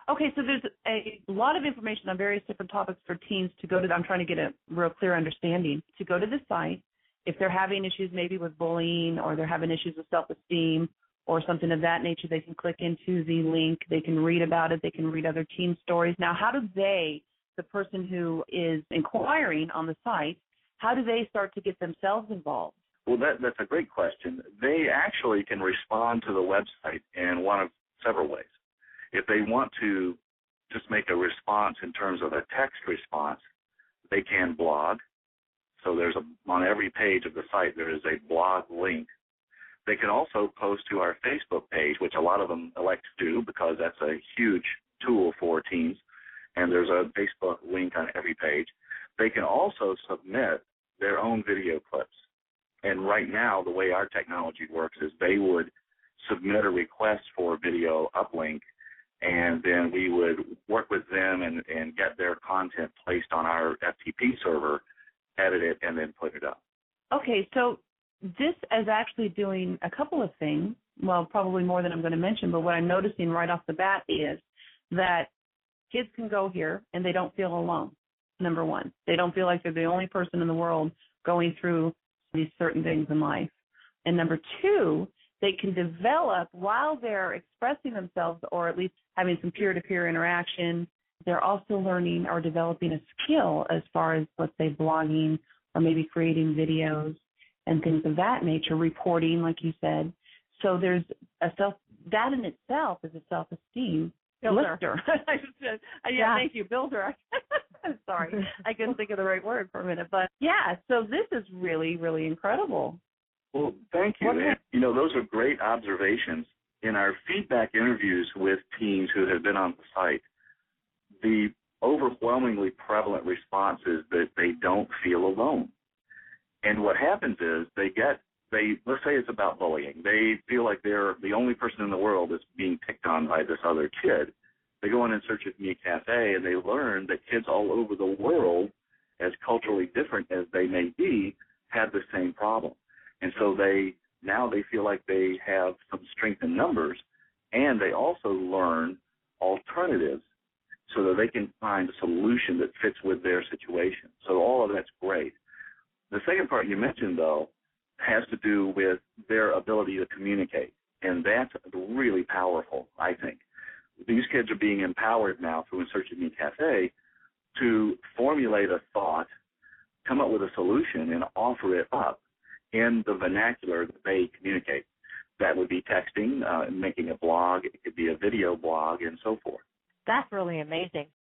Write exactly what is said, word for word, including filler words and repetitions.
Okay, so there's a lot of information on various different topics for teens to go to. I'm trying to get a real clear understanding. To go to the site, if they're having issues maybe with bullying or they're having issues with self-esteem or something of that nature, they can click into the link. They can read about it. They can read other teen stories. Now, how do they, the person who is inquiring on the site, how do they start to get themselves involved? Well, that, that's a great question. They actually can respond to the website in one of several ways. If they want to just make a response in terms of a text response, they can blog. So there's a, on every page of the site, there is a blog link. They can also post to our Facebook page, which a lot of them elect to do because that's a huge tool for teens, and there's a Facebook link on every page. They can also submit their own video clips. And right now, the way our technology works is they would submit a request for a video uplink, and then we would work with them and, and get their content placed on our F T P server, edit it, and then put it up. Okay, so this is actually doing a couple of things, well, probably more than I'm going to mention, but what I'm noticing right off the bat is that kids can go here and they don't feel alone, number one. They don't feel like they're the only person in the world going through these certain things in life. And number two, they can develop while they're expressing themselves or at least having some peer-to-peer interaction. They're also learning or developing a skill as far as, let's say, blogging or maybe creating videos and things of that nature, reporting, like you said. So there's a self, that in itself is a self-esteem builder. lifter. I just said, uh, yeah, yeah, thank you, builder. Sorry, I couldn't think of the right word for a minute. But, yeah, so this is really, really incredible. Well, thank you. And, you know, those are great observations. In our feedback interviews with teens who have been on the site, the overwhelmingly prevalent response is that they don't feel alone. And what happens is they get, they let's say it's about bullying. They feel like they're the only person in the world that's being picked on by this other kid. They go in and search at Me Cafe, and they learn that kids all over the world, as culturally different as they may be, have the same problem. And so they now they feel like they have some strength in numbers, and they also learn alternatives so that they can find a solution that fits with their situation. So all of that's great. The second part you mentioned, though, has to do with their ability to communicate, and that's really powerful, I think. These kids are being empowered now through In Search of Me Cafe to formulate a thought, come up with a solution, and offer it up in the vernacular that they communicate. That would be texting, uh, making a blog, it could be a video blog, and so forth. That's really amazing.